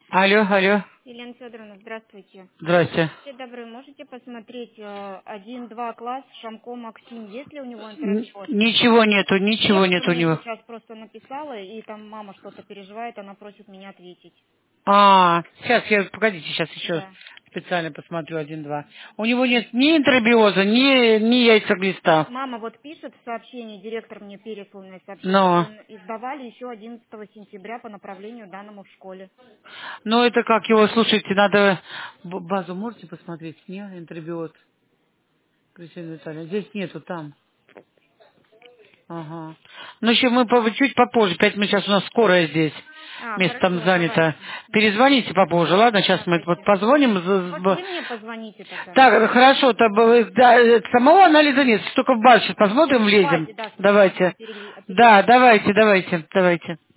Алло, алло. Елена Федоровна, здравствуйте. Здрасте. Будьте добры, можете посмотреть 1-2 класс Шамко Максим, есть ли у него интернет-счет? Ничего нету, Нет, ничего вот нету у мне него. сейчас просто написала, и там мама что-то переживает, она просит меня ответить. Сейчас, погодите, сейчас еще Да. специально посмотрю 1-2. У него нет ни интрабиоза, ни яйцеглиста. Мама вот пишет в сообщении, директор мне пересланное сообщение, что Но, издавали еще 11 сентября по направлению данному в школе. это как его, слушайте, надо... Базу можете посмотреть? Не, интрабиоз. Кристина Витальевна, здесь нету, там. Ага. Ну, еще мы чуть попозже, 5 минут, сейчас у нас скорая здесь. Место там Хорошо, занято. давайте. Перезвоните попозже, ладно? Сейчас мы вот Давайте. позвоним. Может, вы мне позвоните тогда? Так, хорошо, да, самого анализа нет, только в базу сейчас посмотрим, В влезем. базе, да, чтобы мама Давайте. опередила. Да, давайте.